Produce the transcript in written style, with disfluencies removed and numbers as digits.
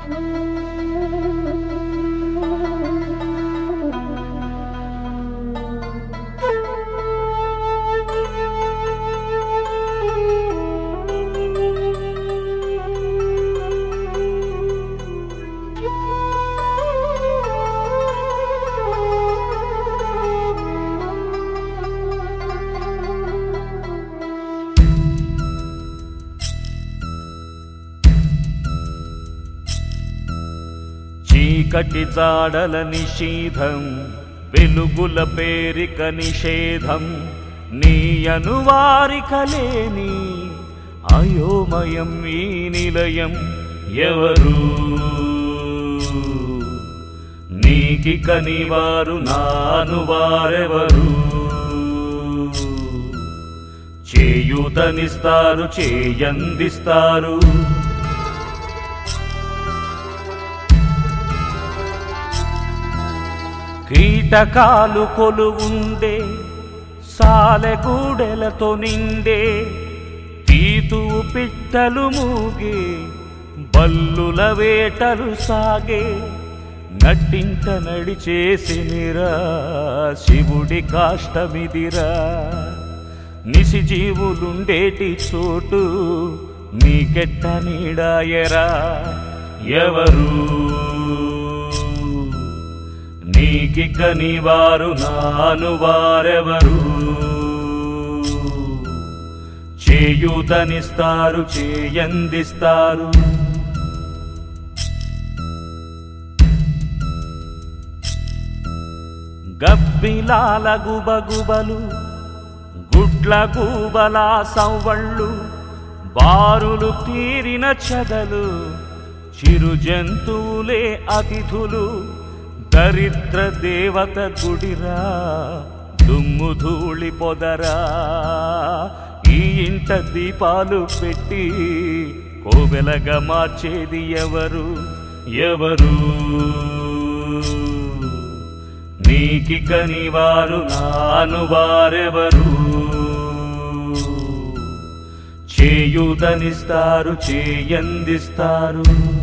చీకటి జాడల నిషేధం, వెలుగుల పేరిక నిషేధం, నీ అనువారిక లేని అయోమయం ఈ నిలయం. ఎవరు నీకిక నివారు, నాను వారెవరు? చేయూతనిస్తారు, చేయందిస్తారు, కీటకాలు కొలువుండే సాలెగూడెలతో నిండే, తీతువు పిట్టలు మూగే, బల్లుల వేటలు సాగే, నట్టింట నడిచేసినిరా శివుడి కాష్టమిదిరా. నిశిజీవులుండేటి చోటు నీకెట్ట నీడాయరా. ఎవరు నీకిక నివారు, నాను వారెవరు? చేయూతనిస్తారు, చేయందిస్తారు, గబ్బిలాల గుబగుబలు, గుడ్ల గూబల సవ్వళ్ళు, బారులు తీరిన చెదలు, చిరు జంతువులే అతిథులు, దరిద్ర దేవత గుడిరా, దుమ్ము ధూళి పొదరా. ఈ ఇంట దీపాలు పెట్టి కోవెలగా మార్చేది ఎవరు? ఎవరు నీకిక నివారు, నాను వారెవరు? చేయూతనిస్తారు, చేయందిస్తారు,